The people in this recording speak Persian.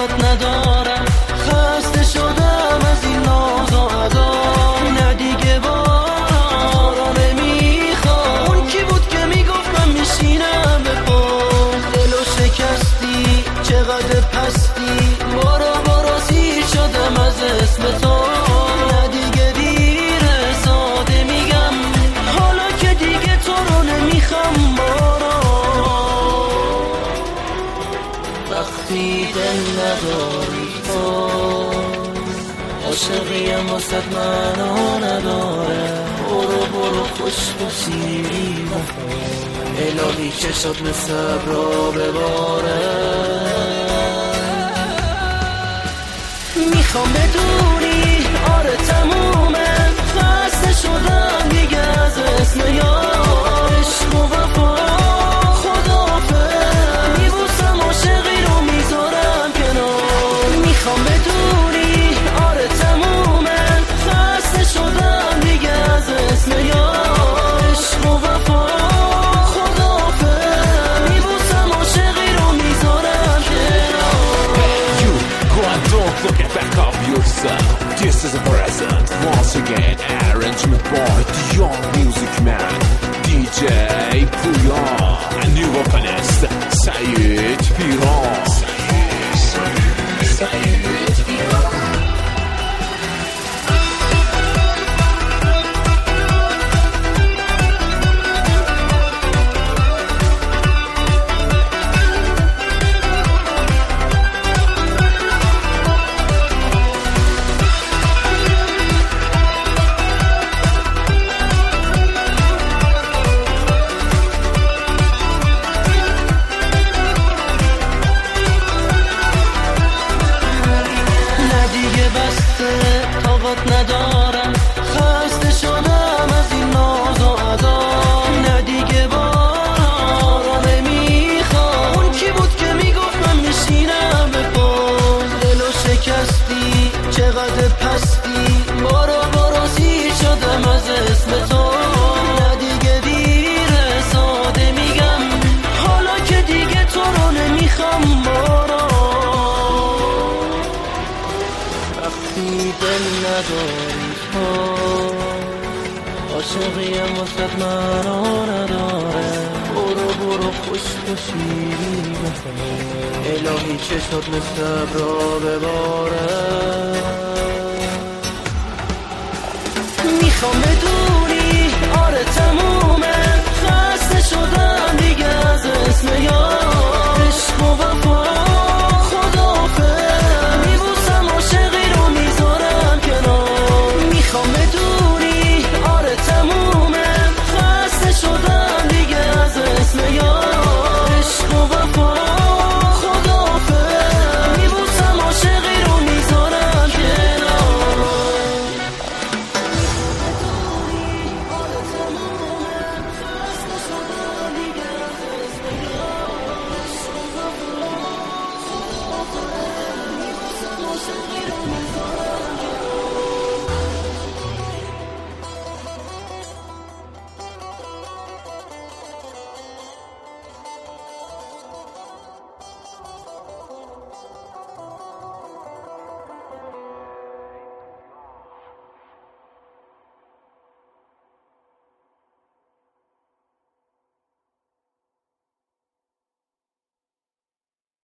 طاقت ندارم، خسته شدم از این ناز و ادا. نه دیگه بارا نمیخوام. اون کی بود که میگفت من میشینم به پاس؟ دلو شکستی چقدر پستی، برو سیر شدم از اسم تو. نه دیگه دیره ساده میگم، حالا که دیگه تو رو نمیخوام. وقتی دل نداری تو، عاشقیم واسد منو نداره. برو خوش بشیری الهی که شد مثل را بباره. میخوام بدونی آره تمومه، خسته شدم دیگه از اسم یار. عشق و وفا خداحافظ، میبوسم عاشقی رو میذارم کنار. میخوام بدونی آره تمومه، خسته شدم دیگه از اسم یار. عشق و وفا خداحافظ، میبوسم عاشقی رو میذارم کنار. You go and don't look it back of yourself. This is a present once again, arrangement by the young music man DJ Puyan and new vocalist Sayed Piran. طاقت ندارم، خسته شدم از این ناز و ادا. نه دیگه بارا نمیخوام. اون کی بود که میگفت من میشینم به پاس؟ دلو شکستی چقدر پستی، برو سیر شدم از اسم تو. نه دیگه دیره ساده میگم، حالا که دیگه تو رو نمیخوام. وقتی دل نداری تو، عاشقیم واسد منو نداره. برو خوش بشیری الهی که شد مثل را بباره. میخوام بدونی آره تمومه، خسته شدم دیگه از اسم یار.